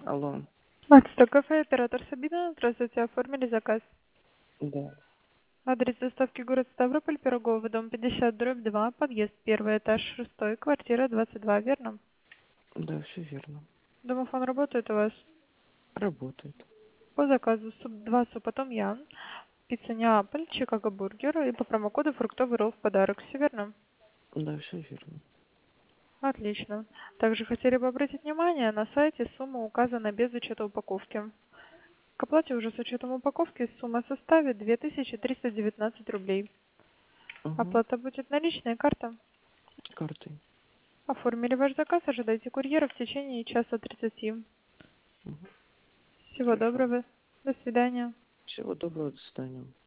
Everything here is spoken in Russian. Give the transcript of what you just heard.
Алло, Максток кафе, оператор Сабина. Здравствуйте, оформили заказ. да, Адрес доставки город Ставрополь, Пироговый, дом 50, дробь 2, подъезд, первый этаж, 6, квартира 22, верно? да, все верно. Домофон работает у вас? Работает. По заказу два супа том ям, пицца Неаполь, Чикаго бургер и по промокоду фруктовый ролл в подарок. Все верно? Да, все верно. Отлично. Также хотели бы обратить внимание, на сайте сумма указана без учета упаковки. К оплате уже с учетом упаковки сумма составит 2319 рублей. Угу. Оплата будет наличная, карта. Картой. Оформили ваш заказ, ожидайте курьера в течение часа 30. Угу. Всего Хорошо. доброго. До свидания. Всего доброго, до свидания.